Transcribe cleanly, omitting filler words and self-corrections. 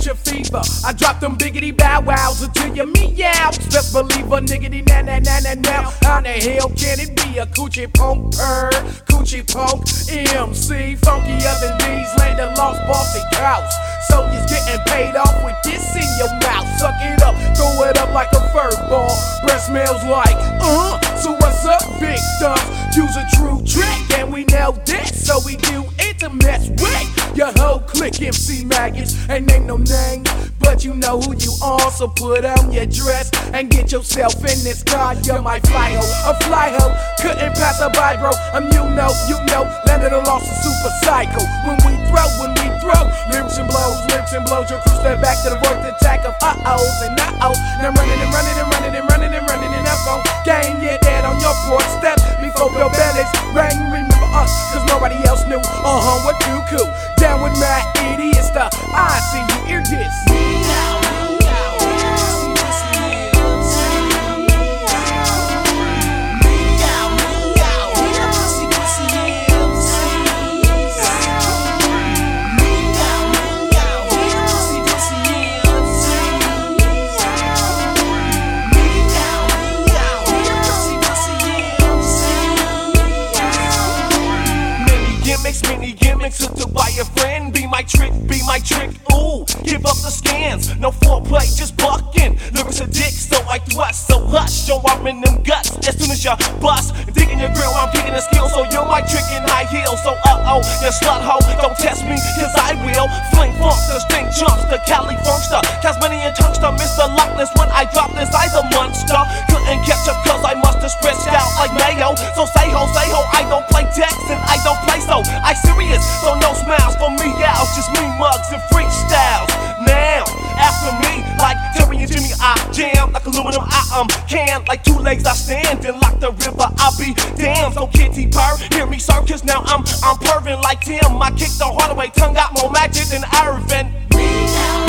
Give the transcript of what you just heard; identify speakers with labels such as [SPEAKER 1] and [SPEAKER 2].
[SPEAKER 1] your fever. I drop them biggity bow wows until you meow. Best believe a niggity na na na na now. How the hell can it be a coochie punk coochie punk MC funkier than these landed lost bossy cows. So you're getting paid off with this in your mouth. Suck it up, throw it up like a fur ball. Breath smells like So what's up, big thumbs? Use a true trick and we know this, so we do it to mess with your whole clique. MC maggots ain't name no name, but you know who you are. So put on your dress and get yourself in this car. You're my fly hoe, a fly hoe. Couldn't pass a by, bro. You know, landed a lost a super psycho. When we throw, lyrics and blows. Your crew step back to the work attack of uh-ohs and uh-ohs. Now running and up on game. Yeah, dead on your porch step before your bellies bang. Remember us, cause nobody else knew. What do cool? Down with my idiots, the I see you hear this.
[SPEAKER 2] Many gimmicks hooked by a friend. Be my trick, ooh, give up the scans. No foreplay, just bucking. Lyrics are dick, so I thrust. So hush, show up in them guts. As soon as you bust, digging your grill, I'm kicking the skill. So you're my trick in high heels. So you slut hoe, don't test me, cause I will. Fling funk, the stink chunks, the Cali funkster. Tasmanian tungster, Mr. Loch Ness. When I drop this, I's a monster. Couldn't catch up cause I must have stretched out like mayo. So say ho, I don't play text and I don't play so. I serious, so no smiles for me, yeah, just me mugs and freestyles. Now, after me, like Terry and Jimmy, I jam like aluminum, I can. Like 2 legs I stand and like the river, I'll be damn. So kitty purr, hear me circus, now I'm purring like Tim. I kick the hard away, tongue got more magic than Irvin.